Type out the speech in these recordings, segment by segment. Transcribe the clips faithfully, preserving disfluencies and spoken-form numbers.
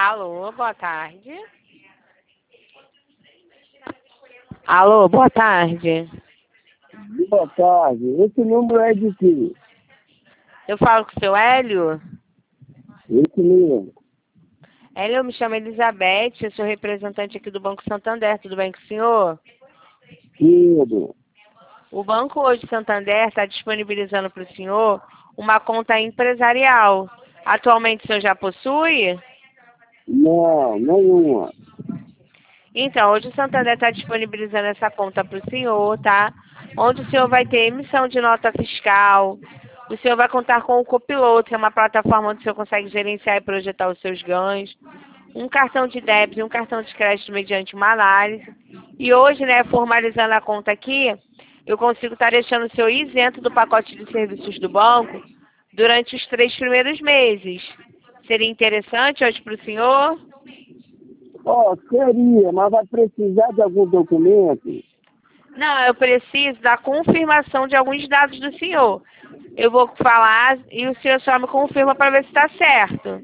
Alô, boa tarde. Alô, boa tarde. Boa tarde. Esse número é de quê? Eu falo com o seu Hélio? Esse mesmo. Hélio, eu me chamo Elizabeth, eu sou representante aqui do Banco Santander, tudo bem com o senhor? Tudo. O Banco hoje Santander está disponibilizando para o senhor uma conta empresarial. Atualmente o senhor já possui? Não, nenhuma. Então, hoje o Santander está disponibilizando essa conta para o senhor, tá? Onde o senhor vai ter emissão de nota fiscal, o senhor vai contar com o Copiloto, que é uma plataforma onde o senhor consegue gerenciar e projetar os seus ganhos, um cartão de débito e um cartão de crédito mediante uma análise. E hoje, né, formalizando a conta aqui, eu consigo estar deixando o senhor isento do pacote de serviços do banco durante os três primeiros meses. Seria interessante hoje para o senhor? Ó, seria, mas vai precisar de algum documento? Não, eu preciso da confirmação de alguns dados do senhor. Eu vou falar e o senhor só me confirma para ver se está certo.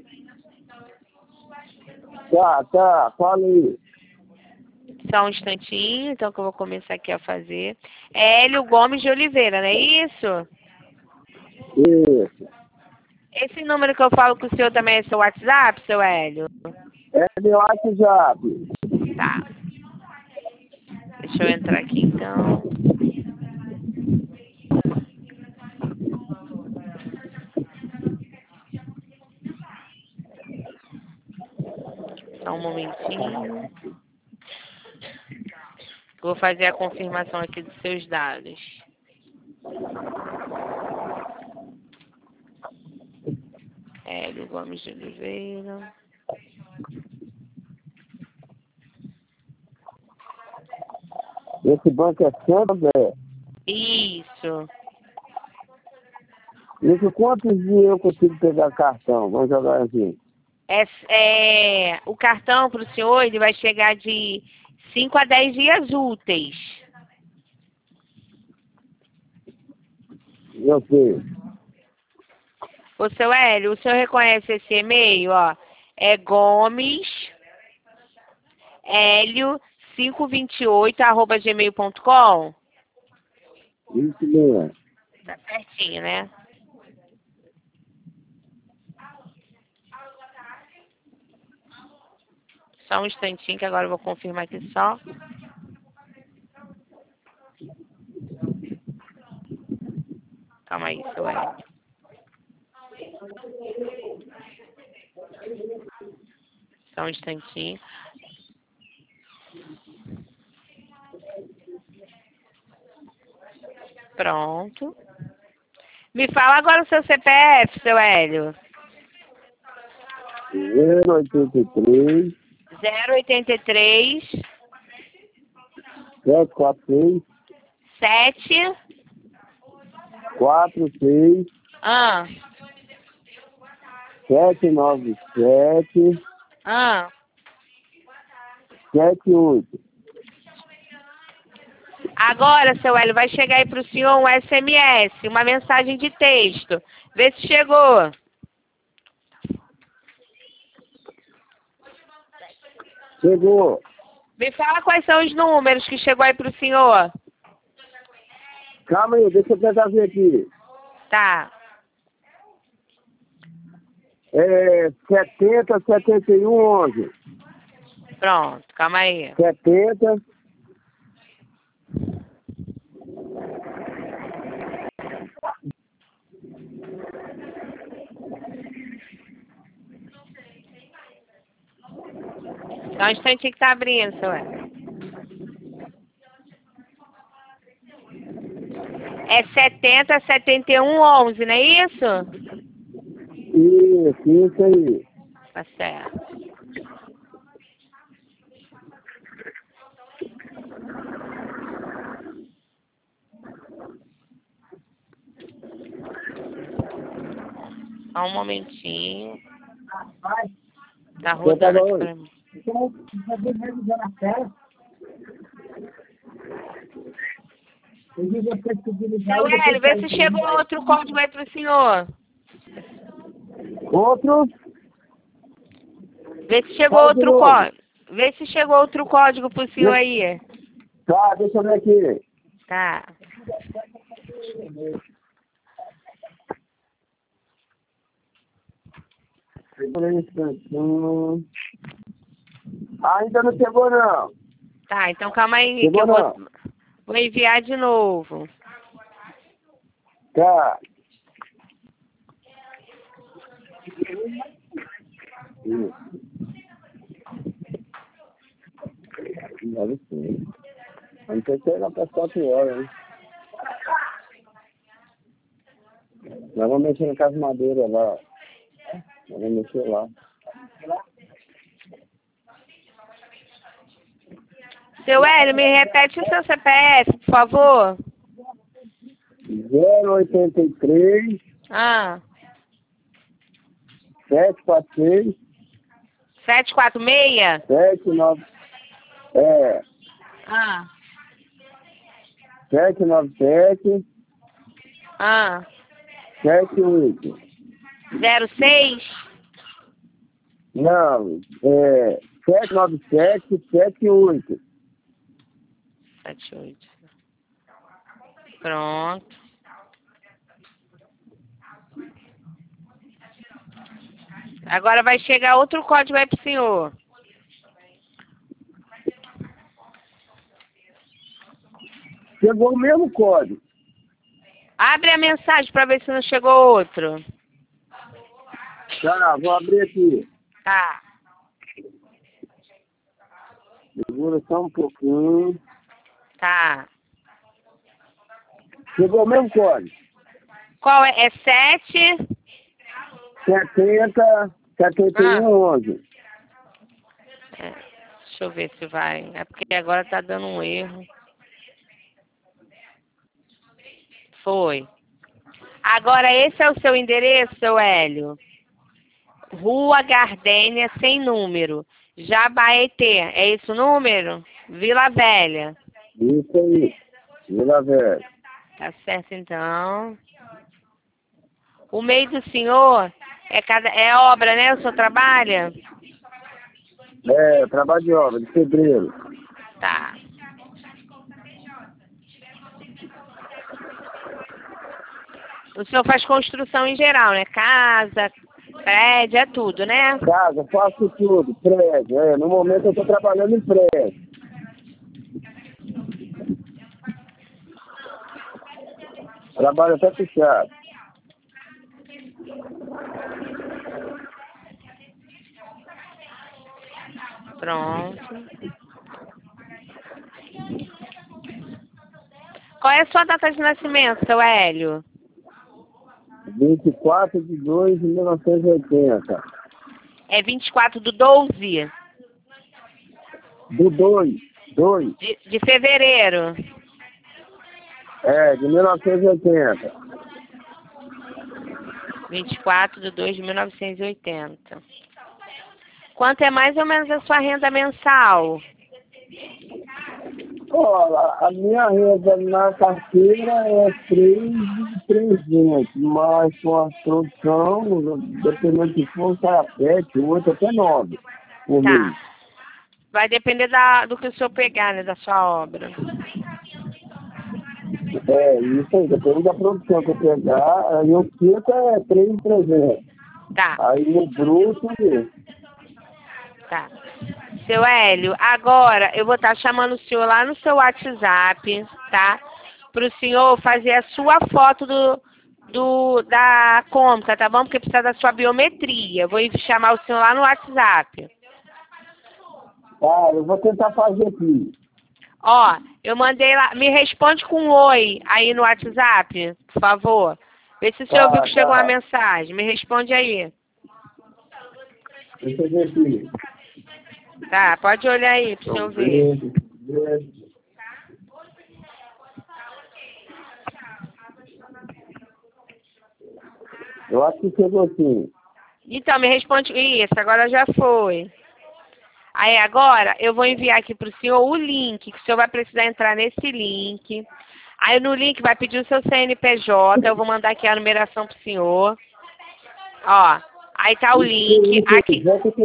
Tá, tá, fala aí. Só um instantinho, então, que eu vou começar aqui a fazer. É Hélio Gomes de Oliveira, não é isso? Isso. Esse número que eu falo com o senhor também é seu WhatsApp, seu Hélio? É meu WhatsApp. Tá. Deixa eu entrar aqui, então. Só um momentinho. Vou fazer a confirmação aqui dos seus dados. Hélio Gomes de Oliveira. Esse banco é Santander. Isso. Isso, quantos dias eu consigo pegar cartão? Vamos jogar assim. É, é, o cartão para o senhor ele vai chegar de cinco a dez dias úteis. Eu sei. Ô, seu Hélio, o senhor reconhece esse e-mail, ó? É Gomes Hélio quinhentos e vinte e oito arroba gmail ponto com. Isso mesmo. Tá certinho, né? Só um instantinho que agora eu vou confirmar aqui só. Calma aí, seu Hélio. Só um instantinho. Pronto. Me fala agora o seu C P F, seu Hélio. zero oitenta e três, zero oitenta e três, sete quatro seis, sete, quatro seis, ah, sete nove sete, ah. sete oito. Agora, seu Hélio, vai chegar aí para o senhor um S M S, uma mensagem de texto. Vê se chegou. Chegou. Me fala quais são os números que chegou aí para o senhor. Calma aí, deixa eu tentar ver aqui. Tá. É setenta, setenta e um, onze. Pronto, calma aí. setenta. Só um instantinho que tá abrindo, seu Hélio. É setenta, setenta e um, onze, não é isso? Isso, isso aí. Tá certo. Só um momentinho. Tá rodando aqui pra mim. Seu Hélio, vê se chegou outro código aí pro senhor. Outro? Vê se chegou Fala de outro novo. código. Vê se chegou outro código pro senhor aí. Tá, deixa eu ver aqui. Tá. Hum. Ainda não chegou, não. Tá, então calma aí, Chegou que eu não. vou, vou enviar de novo. Tá. Hum. Deve ser. Não tem que chegar para as quatro horas, hein? Nós vamos mexer no caso madeira lá. Nós vamos mexer lá. Seu Hélio, me repete o seu C P F, por favor. zero oitenta e três, Ah, sete quatro seis, sete quatro seis? sete nove, é, Ah, sete nove sete, ah. sete oito. zero seis? Não, é sete nove sete, sete oito. sete oito. Pronto. Agora vai chegar outro código aí pro senhor. Chegou o mesmo código. Abre a mensagem para ver se não chegou outro. Tá, vou abrir aqui. Tá. Segura só um pouquinho. Tá. Chegou o mesmo código. Qual é? É sete? setenta, setenta e um, onze. É, deixa eu ver se vai. É porque agora tá dando um erro. Foi. Agora esse é o seu endereço, seu Hélio? Rua Gardênia, sem número. Jabaetê. É esse o número? Vila Velha. Isso aí. Vila Velha. Tá certo, então. O meio do senhor é, cada, é obra, né? O senhor trabalha? É, trabalho de obra, de pedreiro. Tá. O senhor faz construção em geral, né? Casa, prédio, é tudo, né? Casa, faço tudo, prédio. É, no momento eu estou trabalhando em prédio. Trabalho até fechado. Pronto. Qual é a sua data de nascimento, seu Hélio? vinte e quatro de dois de mil novecentos e oitenta. É vinte e quatro do doze Do dois. dois. de, de fevereiro. É, de mil novecentos e oitenta. vinte e quatro de dois de mil novecentos e oitenta. Quanto é mais ou menos a sua renda mensal? Olha, a minha renda na carteira é três mil e trezentos, mas com a produção, dependendo de for, sai a sete, oito, até nove por mês. Tá. Vai depender da, do que o senhor pegar, né? Da sua obra. É, isso aí, depende da produção que eu pegar, aí eu fico é três mil e trezentos. Tá. Aí no bruto, Tá. Seu Hélio, agora eu vou estar chamando o senhor lá no seu WhatsApp, tá? Para o senhor fazer a sua foto do, do, da conta, tá bom? Porque precisa da sua biometria. Vou chamar o senhor lá no WhatsApp. tá, eu vou tentar fazer aqui. Ó, eu mandei lá. Me responde com um oi aí no WhatsApp, por favor. Vê se o senhor Tá, viu que chegou tá. a mensagem. Me responde aí. Deixa eu ver aqui. Tá, pode olhar aí pro senhor ver. Eu acho que chegou assim. Então, me responde. Isso, agora já foi. Aí agora eu vou enviar aqui pro senhor o link, que o senhor vai precisar entrar nesse link. Aí no link vai pedir o seu C N P J, eu vou mandar aqui a numeração pro senhor. Ó, Aí tá o link. Aqui.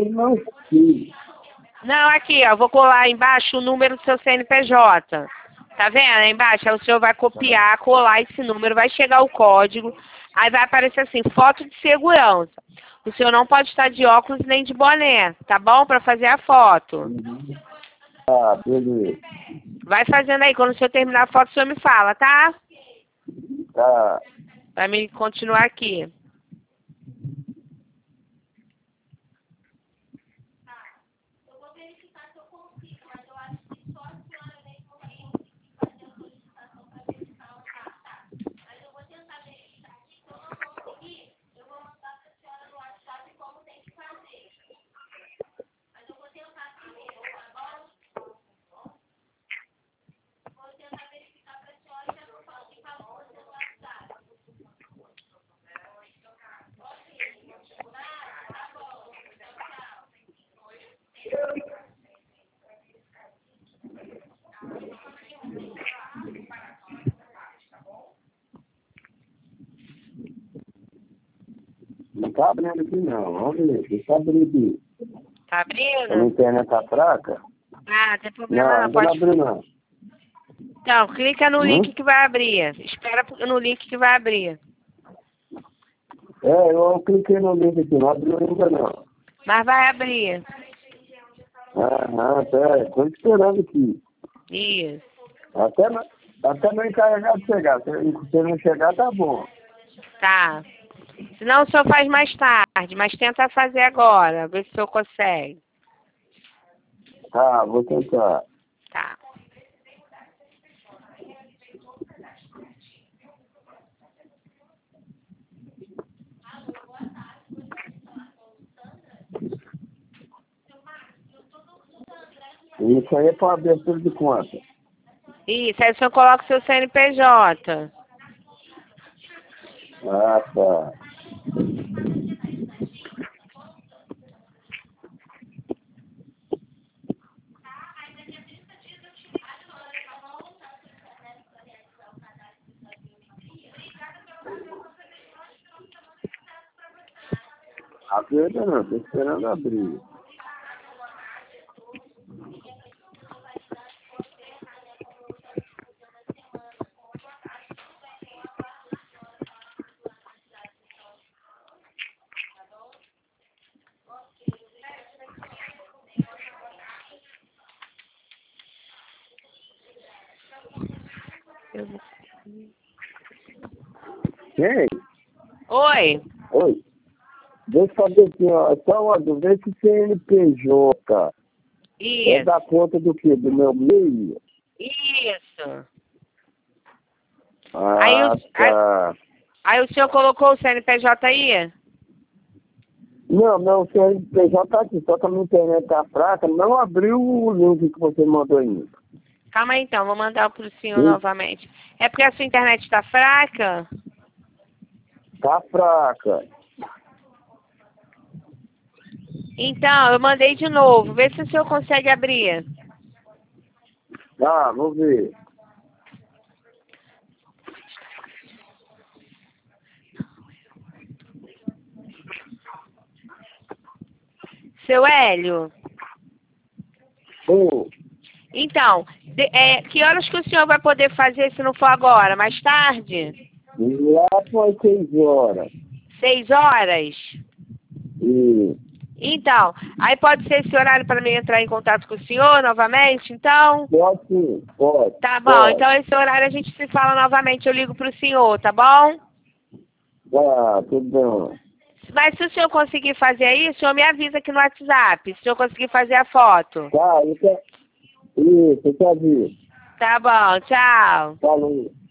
Não, aqui, ó. Vou colar embaixo o número do seu C N P J. Tá vendo? Aí embaixo, aí o senhor vai copiar, colar esse número, vai chegar o código. Aí vai aparecer assim, foto de segurança. O senhor não pode estar de óculos nem de boné, tá bom? Pra fazer a foto. Ah, beleza. Vai fazendo aí. Quando o senhor terminar a foto, o senhor me fala, tá? Tá. Vai me continuar aqui. Não tá abrindo aqui não, vamos ver, deixa eu abrir aqui. Tá A abrindo? internet tá fraca? Ah, não tem problema Não, não, não pode... abriu não. Então, clica no Hum? link que vai abrir. Espera no link que vai abrir. É, eu cliquei no link aqui, não abriu ainda não. Mas vai abrir. Aham, pera, tô esperando aqui. Isso. Até, até meu encarregado chegar, se se não chegar tá bom. Tá. Senão o senhor faz mais tarde, mas tenta fazer agora, ver se o senhor consegue. Tá, vou tentar. Tá. Isso aí é para abertura de conta. Isso, aí o senhor coloca o seu C N P J. Ah, tá. Abriu não, tô esperando abrir. Quem? Oi. Oi. Deixa eu fazer assim, ó. Só uma dúvida, esse C N P J é Isso. da conta do quê? Do meu meio? Isso. Ah, Aí o, tá. aí, aí o senhor colocou o C N P J aí? Não, não, o C N P J tá aqui, só que a minha internet tá fraca, não abriu o link que você mandou ainda. Calma aí então, vou mandar pro senhor Sim. novamente. É porque a sua internet está fraca? Tá fraca. Então, eu mandei de novo. Vê se o senhor consegue abrir. Tá, vou ver. Seu Hélio? Ô, Então, de, é, que horas que o senhor vai poder fazer se não for agora? Mais tarde? lá foi seis horas. Seis horas? E, Então, aí pode ser esse horário para mim entrar em contato com o senhor novamente, então? pode sim, pode. Tá bom, pode. então esse horário a gente se fala novamente, eu ligo pro senhor, tá bom? Tá, tudo bem. Mas se o senhor conseguir fazer isso, o senhor me avisa aqui no WhatsApp, se o senhor conseguir fazer a foto. Tá, isso é... Isso, eu te aviso. Tá bom, tchau. Falou.